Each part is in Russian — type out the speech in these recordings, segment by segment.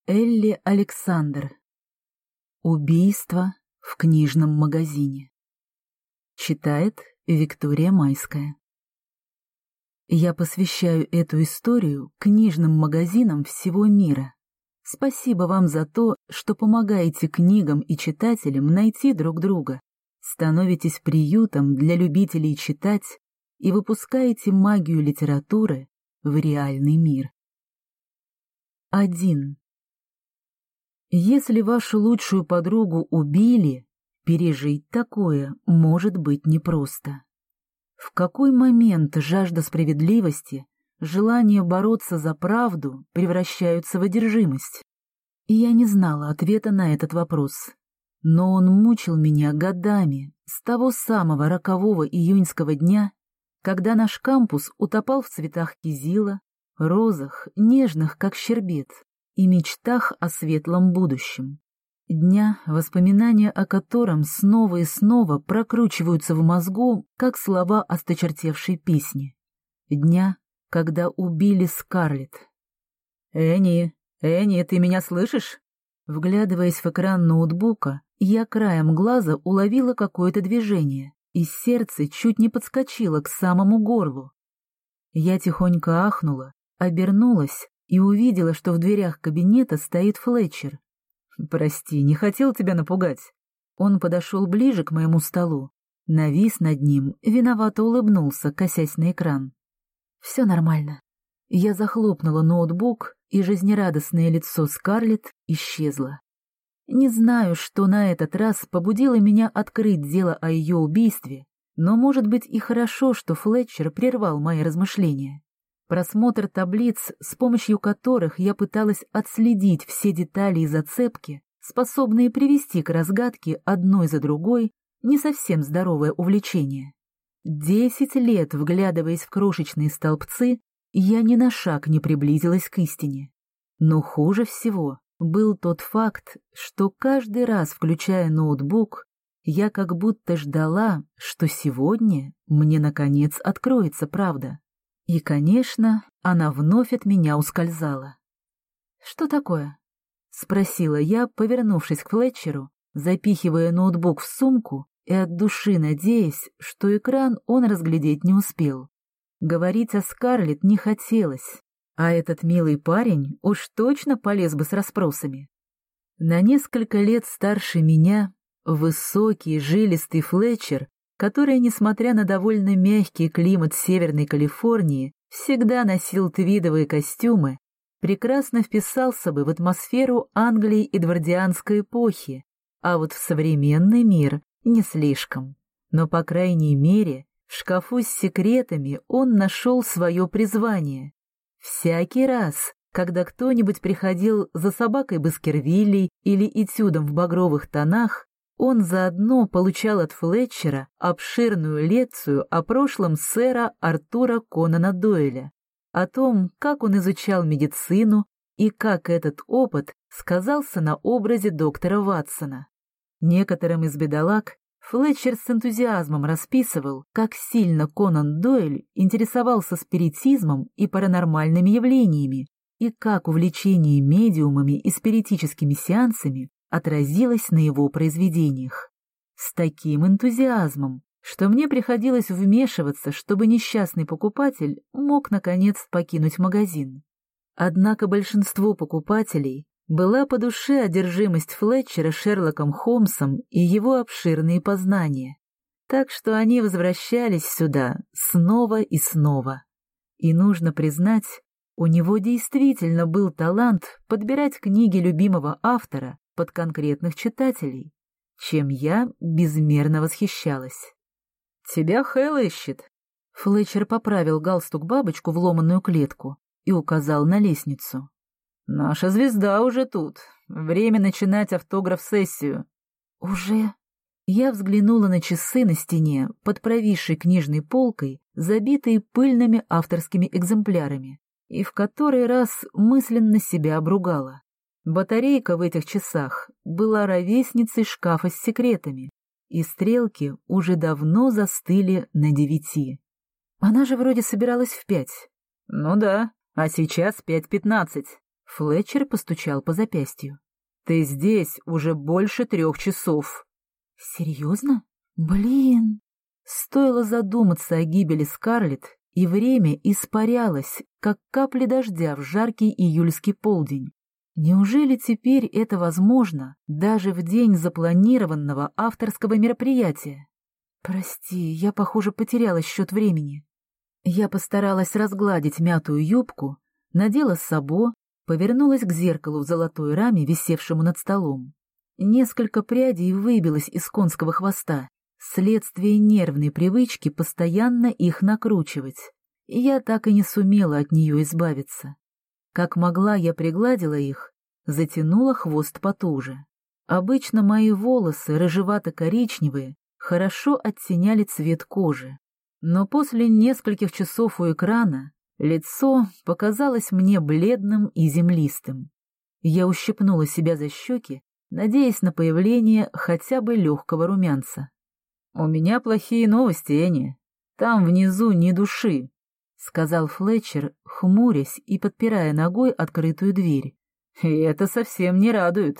Элли Александр. Убийство в книжном магазине. Читает Виктория Майская. Я посвящаю эту историю книжным магазинам всего мира. Спасибо вам за то, что помогаете книгам и читателям найти друг друга, становитесь приютом для любителей читать и выпускаете магию литературы в реальный мир. 1. Если вашу лучшую подругу убили, пережить такое может быть непросто. В какой момент жажда справедливости, желание бороться за правду превращаются в одержимость? И я не знала ответа на этот вопрос. Но он мучил меня годами, с того самого рокового июньского дня, когда наш кампус утопал в цветах кизила, розах, нежных как щербет, и мечтах о светлом будущем. Дня, воспоминания о котором снова и снова прокручиваются в мозгу, как слова осточертевшей песни. Дня, когда убили Скарлетт. «Энни, ты меня слышишь?» Вглядываясь в экран ноутбука, я краем глаза уловила какое-то движение, и сердце чуть не подскочило к самому горлу. Я тихонько ахнула, обернулась и увидела, что в дверях кабинета стоит Флетчер. «Прости, не хотел тебя напугать». Он подошел ближе к моему столу, навис над ним, виновато улыбнулся, косясь на экран. «Все нормально». Я захлопнула ноутбук, и жизнерадостное лицо Скарлетт исчезло. Не знаю, что на этот раз побудило меня открыть дело о ее убийстве, но, может быть, и хорошо, что Флетчер прервал мои размышления. Просмотр таблиц, с помощью которых я пыталась отследить все детали и зацепки, способные привести к разгадке одной за другой, не совсем здоровое увлечение. 10 лет, вглядываясь в крошечные столбцы, я ни на шаг не приблизилась к истине. Но хуже всего был тот факт, что каждый раз, включая ноутбук, я как будто ждала, что сегодня мне наконец откроется правда. И, конечно, она вновь от меня ускользала. «Что такое?» — спросила я, повернувшись к Флетчеру, запихивая ноутбук в сумку и от души надеясь, что экран он разглядеть не успел. Говорить о Скарлетт не хотелось, а этот милый парень уж точно полез бы с расспросами. На несколько лет старше меня высокий, жилистый Флетчер, который, несмотря на довольно мягкий климат Северной Калифорнии, всегда носил твидовые костюмы, прекрасно вписался бы в атмосферу Англии эдвардианской эпохи, а вот в современный мир не слишком. Но, по крайней мере, в шкафу с секретами он нашел свое призвание. Всякий раз, когда кто-нибудь приходил за собакой Баскервилей или этюдом в багровых тонах, он заодно получал от Флетчера обширную лекцию о прошлом сэра Артура Конана Дойля, о том, как он изучал медицину и как этот опыт сказался на образе доктора Ватсона. Некоторым из бедолаг Флетчер с энтузиазмом расписывал, как сильно Конан Дойль интересовался спиритизмом и паранормальными явлениями, и как увлечение медиумами и спиритическими сеансами отразилось на его произведениях. С таким энтузиазмом, что мне приходилось вмешиваться, чтобы несчастный покупатель мог, наконец, покинуть магазин. Однако большинству покупателей была по душе одержимость Флетчера Шерлоком Холмсом и его обширные познания, так что они возвращались сюда снова и снова. И нужно признать, у него действительно был талант подбирать книги любимого автора под конкретных читателей, чем я безмерно восхищалась. «Тебя Хэл ищет». Флетчер поправил галстук-бабочку в ломаную клетку и указал на лестницу. «Наша звезда уже тут. Время начинать автограф-сессию». «Уже?» Я взглянула на часы на стене под провисшей книжной полкой, забитой пыльными авторскими экземплярами, и в который раз мысленно себя обругала. Батарейка в этих часах была ровесницей шкафа с секретами, и стрелки уже давно застыли на 9. Она же вроде собиралась в 5. «Ну да, а сейчас 5:15. Флетчер постучал по запястью. «Ты здесь уже больше 3 часов». «Серьезно? Блин!» Стоило задуматься о гибели Скарлетт, и время испарялось, как капли дождя в жаркий июльский полдень. Неужели теперь это возможно даже в день запланированного авторского мероприятия? Прости, я, похоже, потеряла счет времени. Я постаралась разгладить мятую юбку, надела сабо, повернулась к зеркалу в золотой раме, висевшему над столом. Несколько прядей выбилось из конского хвоста, следствие нервной привычки постоянно их накручивать. И я так и не сумела от нее избавиться. Как могла, я пригладила их, затянула хвост потуже. Обычно мои волосы, рыжевато-коричневые, хорошо оттеняли цвет кожи. Но после нескольких часов у экрана лицо показалось мне бледным и землистым. Я ущипнула себя за щеки, надеясь на появление хотя бы легкого румянца. «У меня плохие новости, Энни. Там внизу ни души», — сказал Флетчер, хмурясь и подпирая ногой открытую дверь. «И это совсем не радует».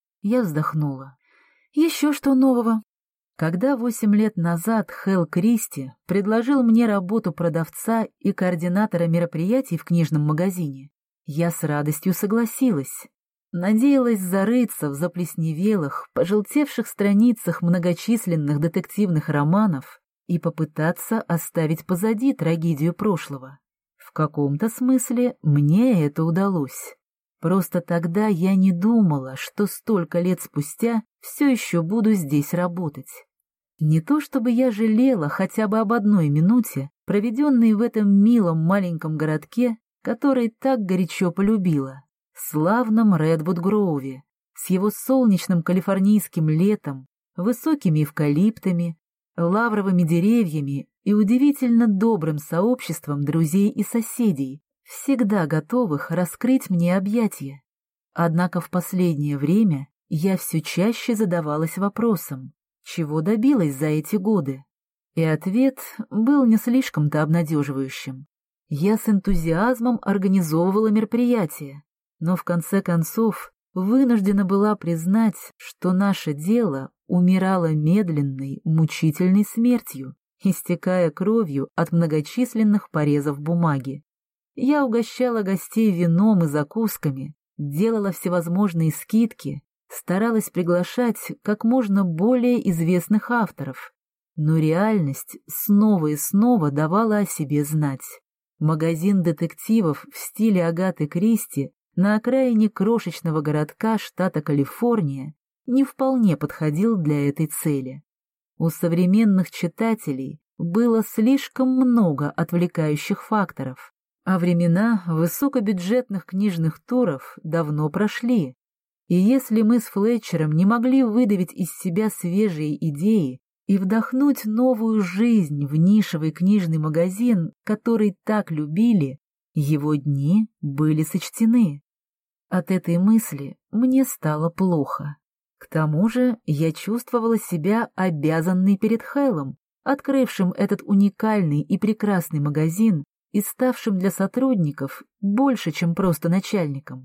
Я вздохнула. «Еще что нового?» Когда 8 лет назад Хэл Кристи предложил мне работу продавца и координатора мероприятий в книжном магазине, я с радостью согласилась. Надеялась зарыться в заплесневелых, пожелтевших страницах многочисленных детективных романов и попытаться оставить позади трагедию прошлого. В каком-то смысле мне это удалось. Просто тогда я не думала, что столько лет спустя все еще буду здесь работать. Не то чтобы я жалела хотя бы об одной минуте, проведенной в этом милом маленьком городке, который так горячо полюбила, славном Редвуд-Гроуве, с его солнечным калифорнийским летом, высокими эвкалиптами, лавровыми деревьями и удивительно добрым сообществом друзей и соседей, всегда готовых раскрыть мне объятия. Однако в последнее время я все чаще задавалась вопросом, чего добилась за эти годы. И ответ был не слишком-то обнадеживающим. Я с энтузиазмом организовывала мероприятия, но в конце концов вынуждена была признать, что наше дело умирало медленной, мучительной смертью, истекая кровью от многочисленных порезов бумаги. Я угощала гостей вином и закусками, делала всевозможные скидки, старалась приглашать как можно более известных авторов, но реальность снова и снова давала о себе знать. Магазин детективов в стиле Агаты Кристи на окраине крошечного городка штата Калифорния не вполне подходил для этой цели. У современных читателей было слишком много отвлекающих факторов, а времена высокобюджетных книжных туров давно прошли. И если мы с Флетчером не могли выдавить из себя свежие идеи и вдохнуть новую жизнь в нишевый книжный магазин, который так любили, его дни были сочтены. От этой мысли мне стало плохо. К тому же я чувствовала себя обязанной перед Хэлом, открывшим этот уникальный и прекрасный магазин и ставшим для сотрудников больше, чем просто начальником.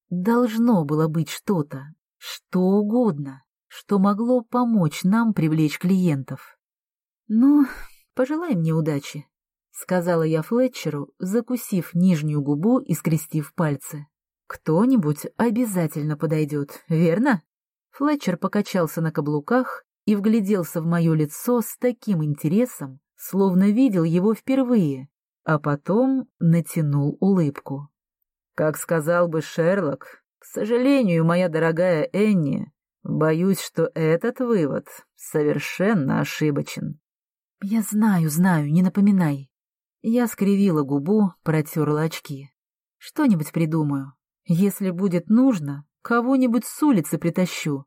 Должно было быть что-то, что угодно, что могло помочь нам привлечь клиентов. «Ну, пожелай мне удачи», — сказала я Флетчеру, закусив нижнюю губу и скрестив пальцы. «Кто-нибудь обязательно подойдет, верно?» Флетчер покачался на каблуках и вгляделся в мое лицо с таким интересом, словно видел его впервые, а потом натянул улыбку. «Как сказал бы Шерлок, к сожалению, моя дорогая Энни, боюсь, что этот вывод совершенно ошибочен». «Я знаю, не напоминай». Я скривила губу, протерла очки. «Что-нибудь придумаю. Если будет нужно, кого-нибудь с улицы притащу».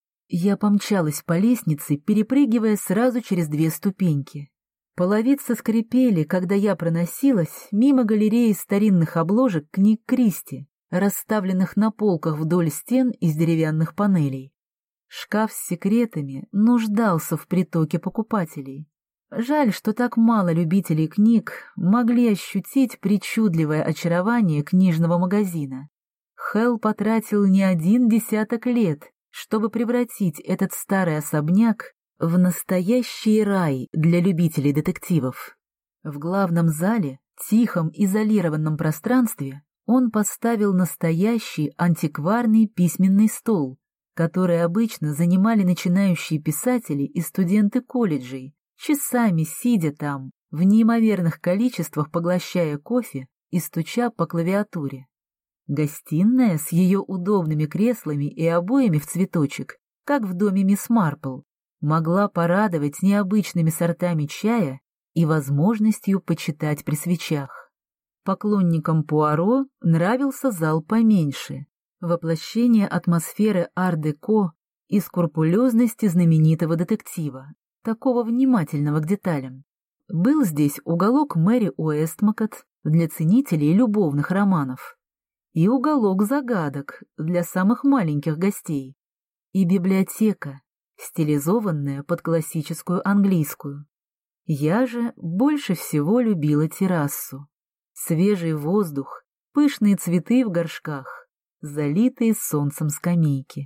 Я помчалась по лестнице, перепрыгивая сразу через 2 ступеньки. Половицы скрипели, когда я проносилась мимо галереи старинных обложек книг Кристи, расставленных на полках вдоль стен из деревянных панелей. Шкаф с секретами нуждался в притоке покупателей. Жаль, что так мало любителей книг могли ощутить причудливое очарование книжного магазина. Хелл потратил не 1 десяток лет, чтобы превратить этот старый особняк в настоящий рай для любителей детективов. В главном зале, тихом изолированном пространстве, он поставил настоящий антикварный письменный стол, который обычно занимали начинающие писатели и студенты колледжей, часами сидя там, в неимоверных количествах поглощая кофе и стуча по клавиатуре. Гостиная с ее удобными креслами и обоями в цветочек, как в доме мисс Марпл, могла порадовать необычными сортами чая и возможностью почитать при свечах. Поклонникам Пуаро нравился зал поменьше, воплощение атмосферы ар-деко и скрупулезности знаменитого детектива, такого внимательного к деталям. Был здесь уголок Мэри Уэстмакотт для ценителей любовных романов, и уголок загадок для самых маленьких гостей, и библиотека, стилизованная под классическую английскую. Я же больше всего любила террасу. Свежий воздух, пышные цветы в горшках, залитые солнцем скамейки.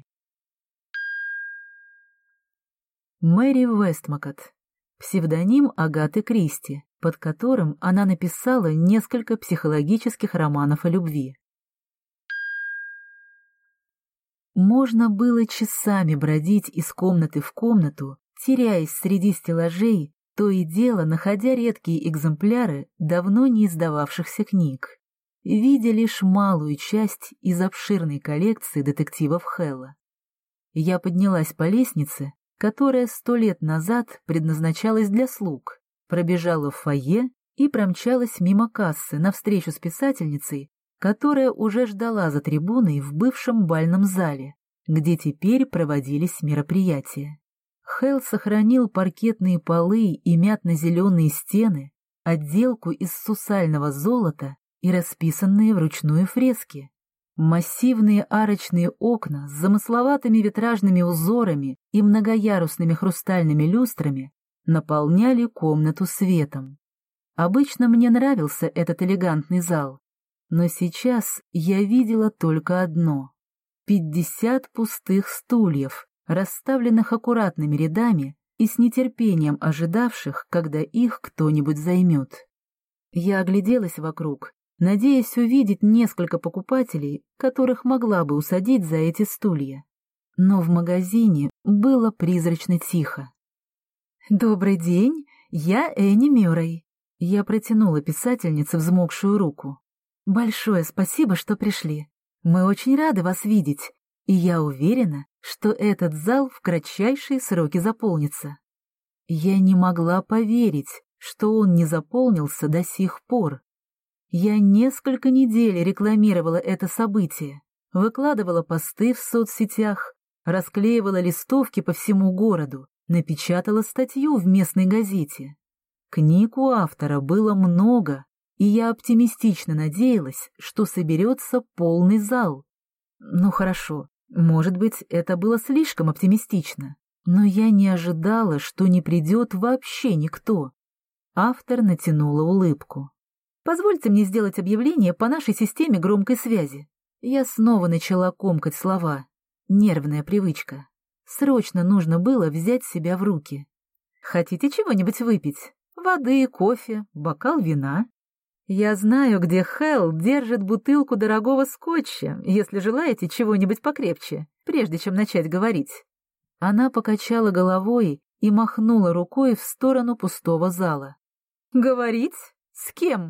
Мэри Уэстмакотт. Псевдоним Агаты Кристи, под которым она написала несколько психологических романов о любви. Можно было часами бродить из комнаты в комнату, теряясь среди стеллажей, то и дело находя редкие экземпляры давно не издававшихся книг, видя лишь малую часть из обширной коллекции детективов Хэлла. Я поднялась по лестнице, которая 100 лет назад предназначалась для слуг, пробежала в фойе и промчалась мимо кассы навстречу с писательницей, которая уже ждала за трибуной в бывшем бальном зале, где теперь проводились мероприятия. Хелл сохранил паркетные полы и мятно-зеленые стены, отделку из сусального золота и расписанные вручную фрески. Массивные арочные окна с замысловатыми витражными узорами и многоярусными хрустальными люстрами наполняли комнату светом. Обычно мне нравился этот элегантный зал, но сейчас я видела только одно — 50 пустых стульев, расставленных аккуратными рядами и с нетерпением ожидавших, когда их кто-нибудь займет. Я огляделась вокруг, надеясь увидеть несколько покупателей, которых могла бы усадить за эти стулья. Но в магазине было призрачно тихо. «Добрый день, я Энни Мюррей». Я протянула писательнице взмокшую руку. «Большое спасибо, что пришли. Мы очень рады вас видеть, и я уверена, что этот зал в кратчайшие сроки заполнится». Я не могла поверить, что он не заполнился до сих пор. Я несколько недель рекламировала это событие, выкладывала посты в соцсетях, расклеивала листовки по всему городу, напечатала статью в местной газете. Книг у автора было много, и я оптимистично надеялась, что соберется полный зал. Ну хорошо, может быть, это было слишком оптимистично, но я не ожидала, что не придет вообще никто. Автор натянула улыбку. «Позвольте мне сделать объявление по нашей системе громкой связи». Я снова начала комкать слова. Нервная привычка. Срочно нужно было взять себя в руки. «Хотите чего-нибудь выпить? Воды, кофе, бокал вина?» «Я знаю, где Хелл держит бутылку дорогого скотча, если желаете чего-нибудь покрепче, прежде чем начать говорить». Она покачала головой и махнула рукой в сторону пустого зала. «Говорить? С кем?»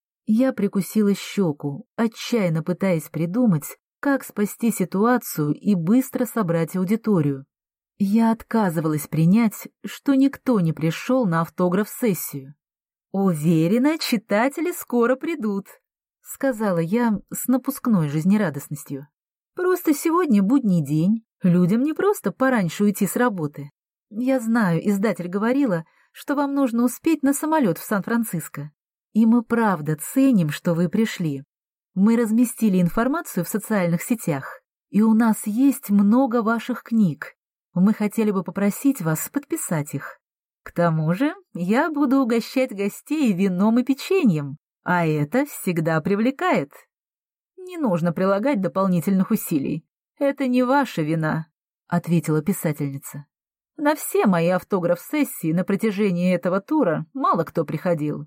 Я прикусила щеку, отчаянно пытаясь придумать, как спасти ситуацию и быстро собрать аудиторию. Я отказывалась принять, что никто не пришел на автограф-сессию. «Уверена, читатели скоро придут», — сказала я с напускной жизнерадостностью. «Просто сегодня будний день, людям не просто пораньше уйти с работы. Я знаю, издатель говорила, что вам нужно успеть на самолет в Сан-Франциско. И мы правда ценим, что вы пришли. Мы разместили информацию в социальных сетях, и у нас есть много ваших книг. Мы хотели бы попросить вас подписать их. К тому же я буду угощать гостей вином и печеньем, а это всегда привлекает». «Не нужно прилагать дополнительных усилий. Это не ваша вина», — ответила писательница. «На все мои автограф-сессии на протяжении этого тура мало кто приходил.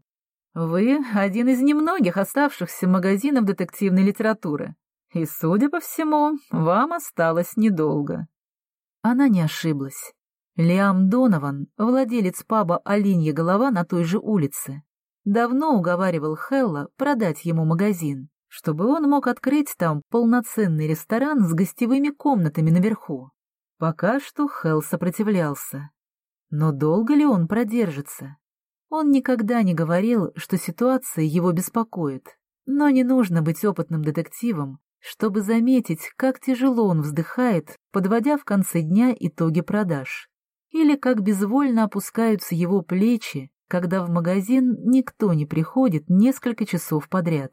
Вы один из немногих оставшихся магазинов детективной литературы, и, судя по всему, вам осталось недолго». Она не ошиблась. Лиам Донован, владелец паба «Оленья голова» на той же улице, давно уговаривал Хелла продать ему магазин, чтобы он мог открыть там полноценный ресторан с гостевыми комнатами наверху. Пока что Хелл сопротивлялся. Но долго ли он продержится? Он никогда не говорил, что ситуация его беспокоит, но не нужно быть опытным детективом, чтобы заметить, как тяжело он вздыхает, подводя в конце дня итоги продаж, или как безвольно опускаются его плечи, когда в магазин никто не приходит несколько часов подряд.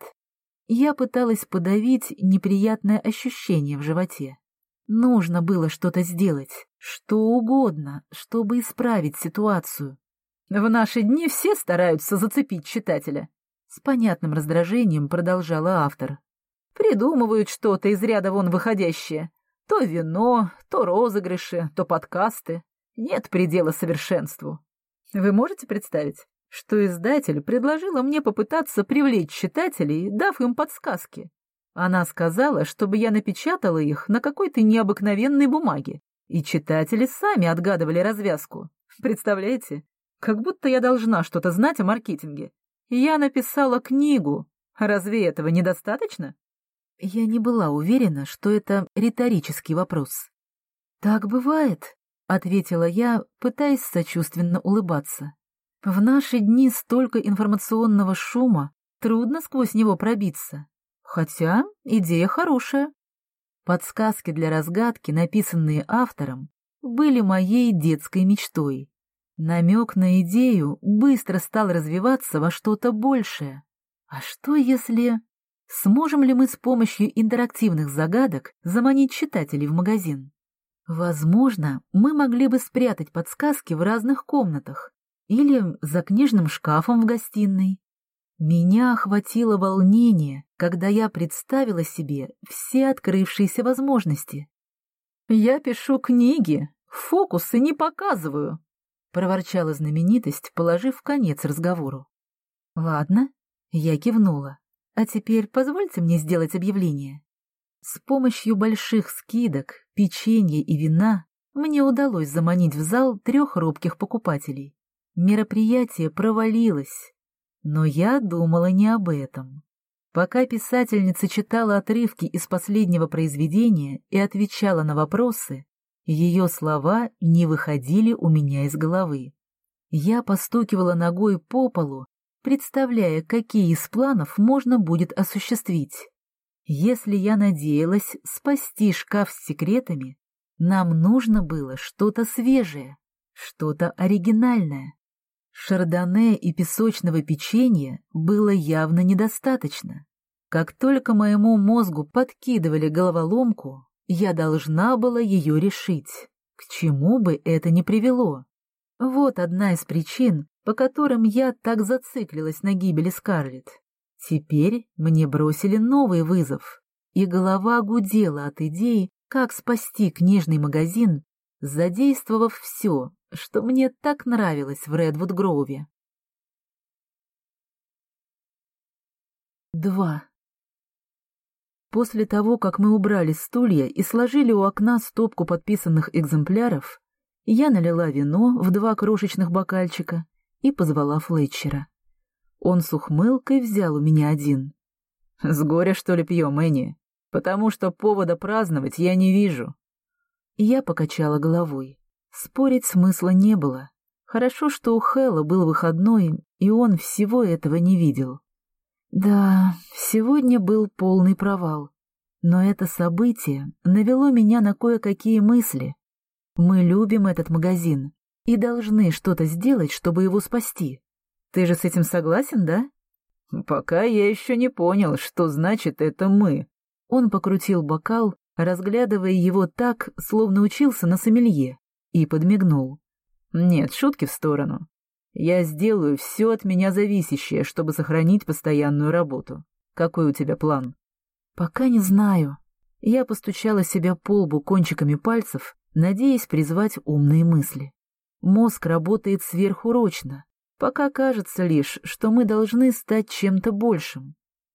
Я пыталась подавить неприятное ощущение в животе. Нужно было что-то сделать, что угодно, чтобы исправить ситуацию. «В наши дни все стараются зацепить читателя», — с понятным раздражением продолжала автор. «Придумывают что-то из ряда вон выходящее. То вино, то розыгрыши, то подкасты. Нет предела совершенству. Вы можете представить, что издатель предложила мне попытаться привлечь читателей, дав им подсказки? Она сказала, чтобы я напечатала их на какой-то необыкновенной бумаге, и читатели сами отгадывали развязку. Представляете? Как будто я должна что-то знать о маркетинге. Я написала книгу. Разве этого недостаточно?» Я не была уверена, что это риторический вопрос. «Так бывает», — ответила я, пытаясь сочувственно улыбаться. «В наши дни столько информационного шума, трудно сквозь него пробиться. Хотя идея хорошая». Подсказки для разгадки, написанные автором, были моей детской мечтой. Намек на идею быстро стал развиваться во что-то большее. А что если... Сможем ли мы с помощью интерактивных загадок заманить читателей в магазин? Возможно, мы могли бы спрятать подсказки в разных комнатах или за книжным шкафом в гостиной. Меня охватило волнение, когда я представила себе все открывшиеся возможности. «Я пишу книги, фокусы не показываю», — проворчала знаменитость, положив конец разговору. «Ладно», — я кивнула. «А теперь позвольте мне сделать объявление». С помощью больших скидок, печенья и вина мне удалось заманить в зал 3 робких покупателей. Мероприятие провалилось, но я думала не об этом. Пока писательница читала отрывки из последнего произведения и отвечала на вопросы, ее слова не выходили у меня из головы. Я постукивала ногой по полу, представляя, какие из планов можно будет осуществить. Если я надеялась спасти шкаф с секретами, нам нужно было что-то свежее, что-то оригинальное. Шардоне и песочного печенья было явно недостаточно. Как только моему мозгу подкидывали головоломку, я должна была ее решить, к чему бы это ни привело. Вот одна из причин, по которым я так зациклилась на гибели Скарлетт. Теперь мне бросили новый вызов, и голова гудела от идеи, как спасти книжный магазин, задействовав все, что мне так нравилось в Редвуд-Гроуве. 2. После того, как мы убрали стулья и сложили у окна стопку подписанных экземпляров, я налила вино в 2 крошечных бокальчика и позвала Флетчера. Он с ухмылкой взял у меня один. «С горя, что ли, пьем, Энни? Потому что повода праздновать я не вижу». Я покачала головой. Спорить смысла не было. Хорошо, что у Хэлла был выходной, и он всего этого не видел. Да, сегодня был полный провал. Но это событие навело меня на кое-какие мысли. Мы любим этот магазин и должны что-то сделать, чтобы его спасти. Ты же с этим согласен, да? Пока я еще не понял, что значит это «мы». Он покрутил бокал, разглядывая его так, словно учился на сомелье, и подмигнул. Нет, шутки в сторону. Я сделаю все от меня зависящее, чтобы сохранить постоянную работу. Какой у тебя план? Пока не знаю. Я постучала себя по лбу кончиками пальцев, надеясь призвать умные мысли. Мозг работает сверхурочно. Пока кажется лишь, что мы должны стать чем-то большим.